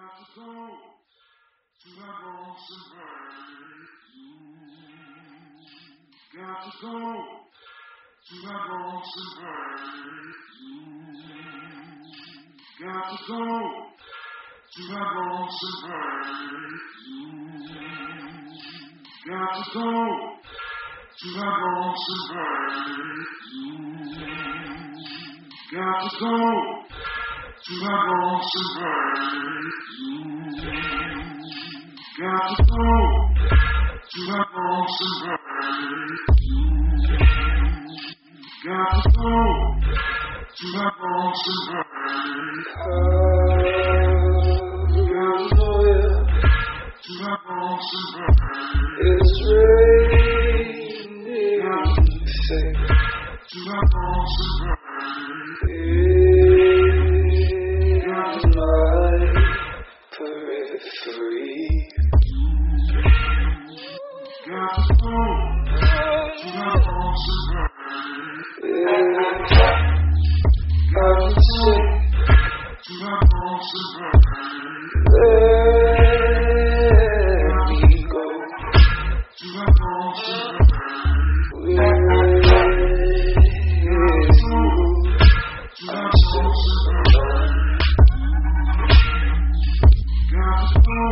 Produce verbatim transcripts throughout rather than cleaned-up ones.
Got to go to that lonesome valley. Got to go to that lonesome valley. Got to go to that lonesome valley. Got to go to that lonesome valley. Got to go to that lonesome valley. Got to go to that lonesome valley. Got to go to that lonesome valley. Hallelujah. To that lonesome valley. It's raining. To that lonesome valley. Periphery. Got to go to that lonesome valley. I'm sick. To that lonesome valley. Let me go. To that lonesome valley. With you. To that lonesome valley. Got to go.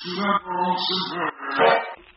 to that lonesome bird.